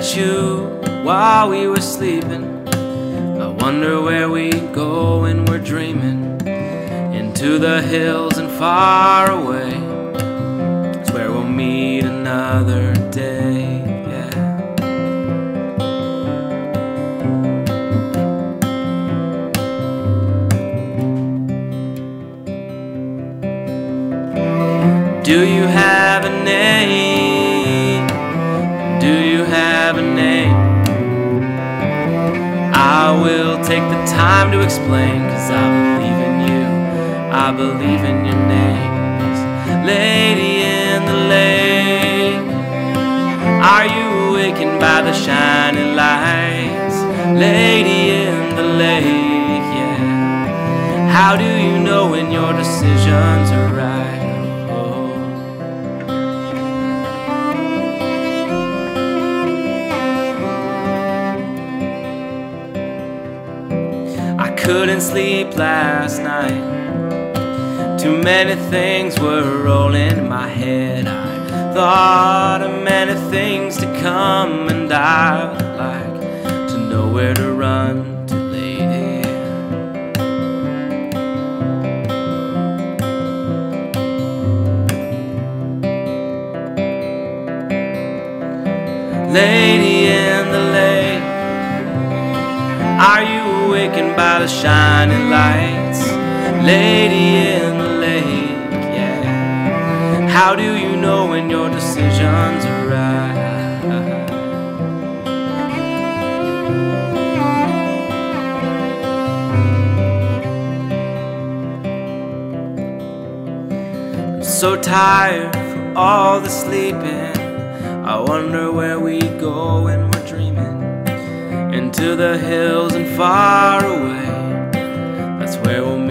met you while we were sleeping. I wonder where we go when we're dreaming. Into the hills and far away. It's where we'll meet another day. Do you have a name? Do you have a name? I will take the time to explain, 'cause I believe in you, I believe in your names. Lady in the lake, are you awakened by the shining lights? Lady in the lake, yeah. How do you know when your decisions are right? Couldn't sleep last night. Too many things were rolling in my head. I thought of many things to come, and I would like to know where to run to, lady. Lady in the lake, are you awakened by the shining lights? Lady in the lake, yeah. How do you know when your decisions are right? I'm so tired from all the sleeping. I wonder where we go when we're dreaming. Into the hills and far away. That's where we'll